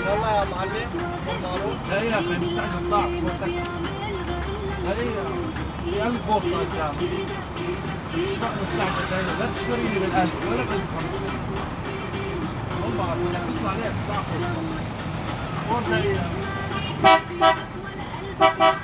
يلا يا معلم معروف. لا يا اخي مستعجل ضعف هو تاكسي. لا في 1000 بوصة قدام. ايش بقى مستعجل هنا؟ لا تشتري لي بال1000 ولا ب1500. والله بدك تطلع عليك ضعف وين هي؟